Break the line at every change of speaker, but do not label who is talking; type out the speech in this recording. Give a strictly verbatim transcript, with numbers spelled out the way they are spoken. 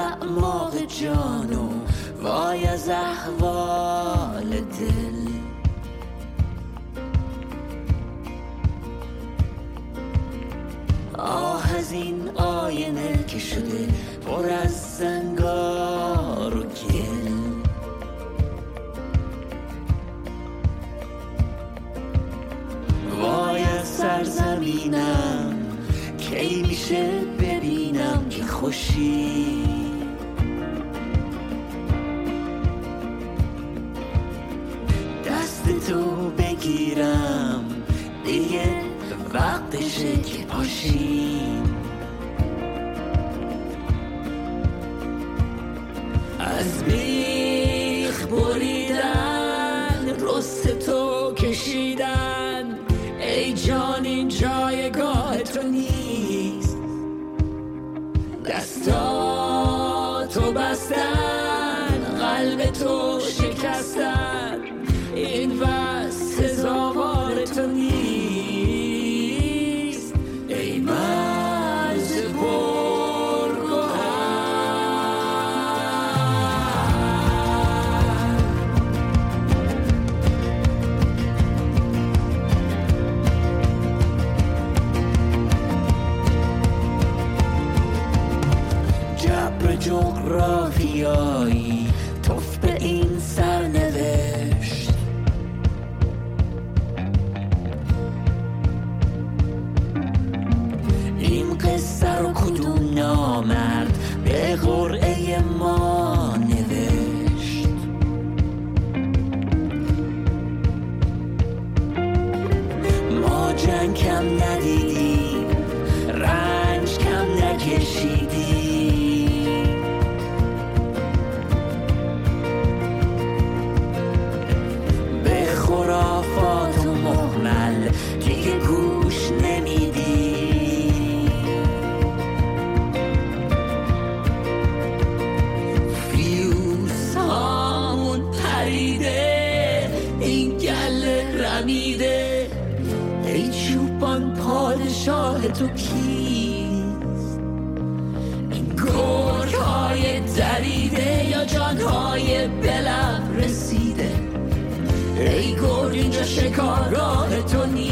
اعماق جانو وای از احوال دل. آه از این آینه که شده پر از زنگار و گل. وای از سرزمینم کی میشه ببینم که خوشی. دست تو بگیرم دیگه وقتشه که پاشیم. از بیخ بریدن رست تو کشیدن ای جان این جایگاه تو نیست. دستاتو بستن قلب تو شکستن این بس سزاوار تو نیست. ای مرز پرگوهر جبر جغرافیایی توف به این سرنوشت. این قصه رو کدوم نامرد به قرعه ما نوشت. ما جنگ کم ندیدیم رنج کم نکشیدیم. به خرافات و مهمل دیگه گوش نمیدیم. فیوز هامون پریده این گل رمیده. ای چوپان پادشاه تو کیست؟ این گرگ های دریده یا جان های بلب رسیده. ای گرگ اینجا شکارگاه تو نیست.